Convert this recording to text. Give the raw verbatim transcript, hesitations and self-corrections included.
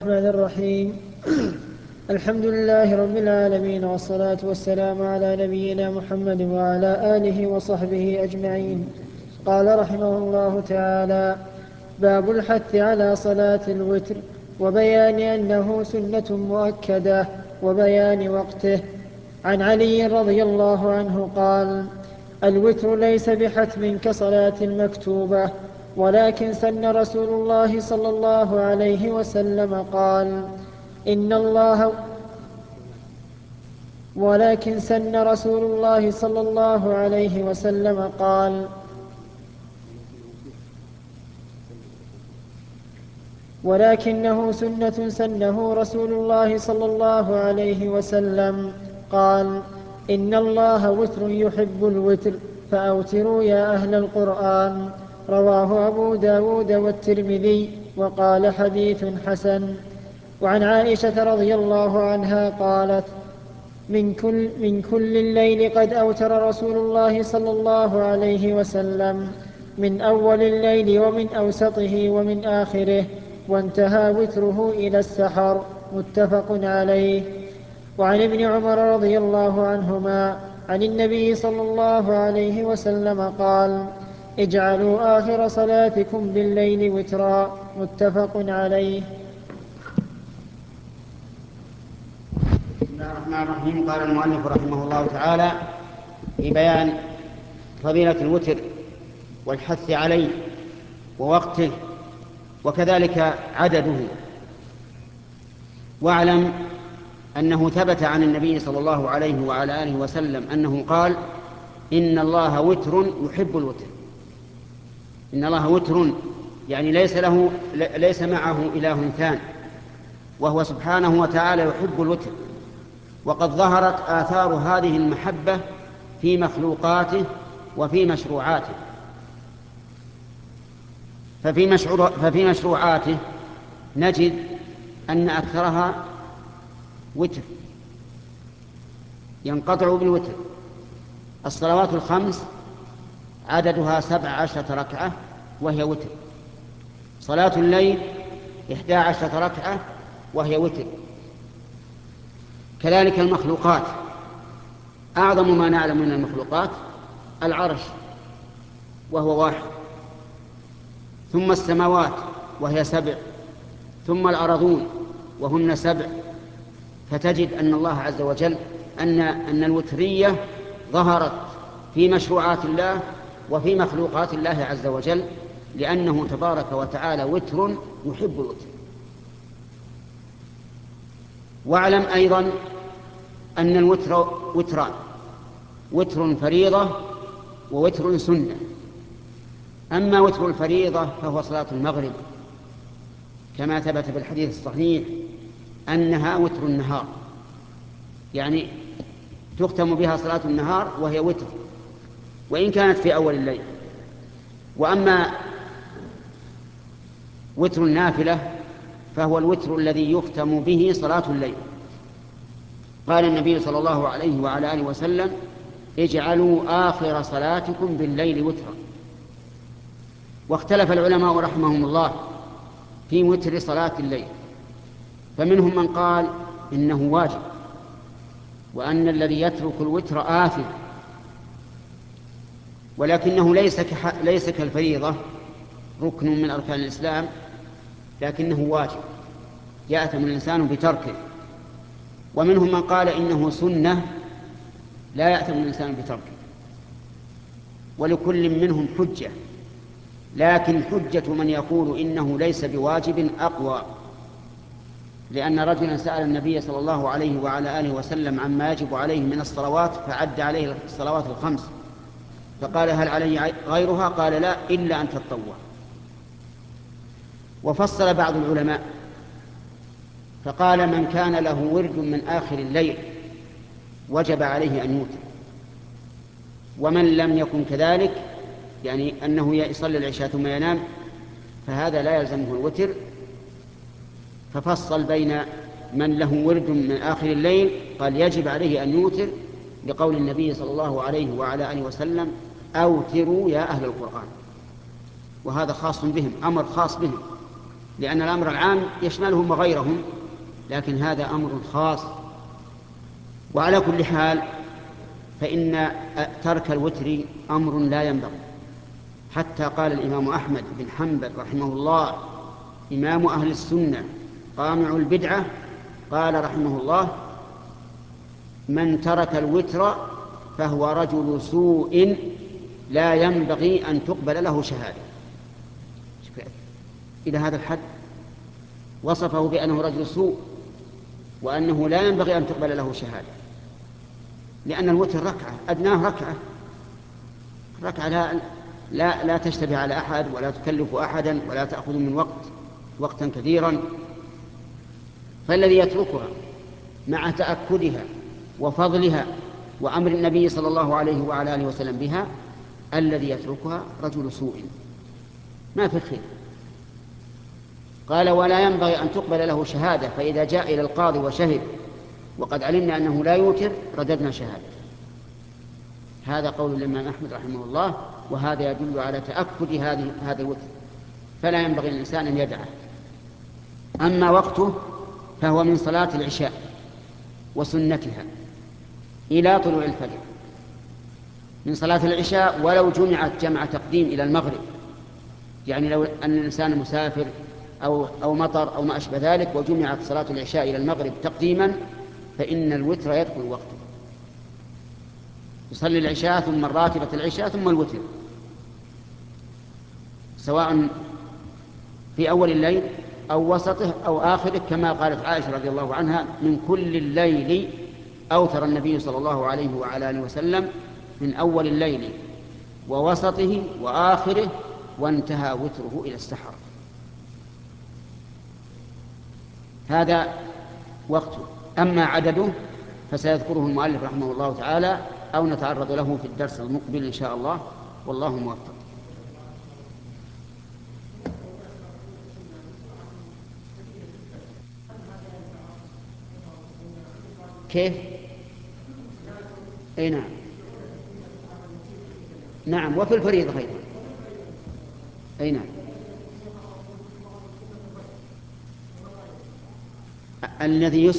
الرحمن الرحيم. الحمد لله رب العالمين، والصلاة والسلام على نبينا محمد وعلى آله وصحبه أجمعين. قال رحمه الله تعالى: باب الحث على صلاة الوتر، وبيان أنه سنة مؤكدة، وبيان وقته. عن علي رضي الله عنه قال: الوتر ليس بحتم كصلاة المكتوبة، ولكن سن رسول الله صلى الله عليه وسلم قال إن الله ولكن سن رسول الله صلى الله عليه وسلم قال ولكنه سنة سنه رسول الله صلى الله عليه وسلم قال إن الله وتر يحب الوتر فأوتروا يا أهل القرآن. رواه أبو داود والترمذي وقال حديث حسن. وعن عائشة رضي الله عنها قالت: من كل, من كل الليل قد أوتر رسول الله صلى الله عليه وسلم، من أول الليل ومن أوسطه ومن آخره، وانتهى وتره إلى السحر. متفق عليه. وعن ابن عمر رضي الله عنهما عن النبي صلى الله عليه وسلم قال: اجعلوا آخر صلاتكم بالليل وترا. متفق عليه. بسم الله الرحمن الرحيم. قال المؤلف رحمه الله تعالى في بيان فضيلة الوتر والحث عليه ووقته وكذلك عدده. واعلم أنه ثبت عن النبي صلى الله عليه وعلى آله وسلم أنه قال: إن الله وتر يحب الوتر. إن الله وتر يعني ليس له ليس معه إله ثاني، وهو سبحانه وتعالى يحب الوتر. وقد ظهرت آثار هذه المحبة في مخلوقاته وفي مشروعاته. ففي, مشروع ففي مشروعاته نجد أن أكثرها وتر، ينقطع بالوتر. الصلوات الخمس عددها سبع عشرة ركعة وهي وتر. صلاة الليل إحدى عشرة ركعة وهي وتر. كذلك المخلوقات، أعظم ما نعلم من المخلوقات العرش وهو واحد، ثم السماوات وهي سبع، ثم الأرضون وهن سبع. فتجد أن الله عز وجل أن, أن الوترية ظهرت في مشروعات الله وفي مخلوقات الله عز وجل، لأنه تبارك وتعالى وتر يحب الوتر. واعلم أيضا أن الوتر وتران: وتر فريضة ووتر سنة. أما وتر الفريضة فهو صلاة المغرب، كما ثبت في الحديث الصحيح أنها وتر النهار، يعني تختم بها صلاة النهار وهي وتر، وإن كانت في أول الليل. وأما وتر النافلة فهو الوتر الذي يختم به صلاة الليل. قال النبي صلى الله عليه وعلى آله وسلم: اجعلوا آخر صلاتكم بالليل وترا. واختلف العلماء رحمهم الله في وتر صلاة الليل، فمنهم من قال إنه واجب، وأن الذي يترك الوتر آثم، ولكنه ليس ليس كالفريضة ركن من أركان الإسلام، لكنه واجب يأثم الإنسان بتركه. ومنهم من قال إنه سنة لا يأثم الإنسان بتركه. ولكل منهم حجة، لكن حجة من يقول إنه ليس بواجب أقوى، لأن رجلا سأل النبي صلى الله عليه وعلى آله وسلم عما يجب عليه من الصلوات، فعد عليه الصلوات الخمس، فقال: هل علي غيرها؟ قال: لا، إلا أن تتطوع. وفصل بعض العلماء فقال: من كان له ورد من آخر الليل وجب عليه أن يوتر، ومن لم يكن كذلك، يعني أنه يصلي العشاء ثم ينام، فهذا لا يلزمه الوتر. ففصل بين من له ورد من آخر الليل قال يجب عليه أن يوتر لقول النبي صلى الله عليه وعلى آله وسلم: أوتروا يا أهل القرآن. وهذا خاص بهم، أمر خاص بهم، لأن الأمر العام يشملهم وغيرهم، لكن هذا أمر خاص. وعلى كل حال فإن ترك الوتر أمر لا ينبغي، حتى قال الإمام أحمد بن حنبل رحمه الله إمام أهل السنة قامع البدعة، قال رحمه الله: من ترك الوتر فهو رجل سوء لا ينبغي أن تقبل له شهادة. إلى هذا الحد وصفه بأنه رجل سوء، وأنه لا ينبغي أن تقبل له شهادة، لأن الوتر ركعة، أدناه ركعة، ركعة لا, لا, لا تشتبه على أحد ولا تكلف أحدا ولا تأخذ من وقت وقتا كثيرا. فالذي يتركها مع تأكدها وفضلها وأمر النبي صلى الله عليه وعلى آله وسلم بها، الذي يتركها رجل سوء ما في خير. قال: ولا ينبغي أن تقبل له شهادة، فإذا جاء إلى القاضي وشهد وقد علمنا أنه لا يوتر رددنا شهادة. هذا قول الإمام أحمد رحمه الله، وهذا يدل على تأكد هذه هذا الوتر، فلا ينبغي للإنسان أن يدعه. أما وقته فهو من صلاة العشاء وسنتها إلى طلوع الفجر. من صلاة العشاء ولو جمعت جمع تقديم إلى المغرب، يعني لو أن الإنسان مسافر أو, أو مطر أو ما أشبه ذلك وجمعت صلاة العشاء إلى المغرب تقديما، فإن الوتر يدخل وقته. يصلي العشاء ثم الراتبة العشاء ثم الوتر، سواء في أول الليل أو وسطه أو آخره، كما قالت عائشة رضي الله عنها: من كل الليل أوتر النبي صلى الله عليه وعلى آله وسلم، من أول الليل ووسطه وآخره، وانتهى وتره إلى السحر. هذا وقته. أما عدده فسيذكره المؤلف رحمه الله تعالى، أو نتعرض له في الدرس المقبل إن شاء الله، والله موفق. كيف؟ أي نعم، نعم، وفي الفريضة أيضا. أي نعم. الذي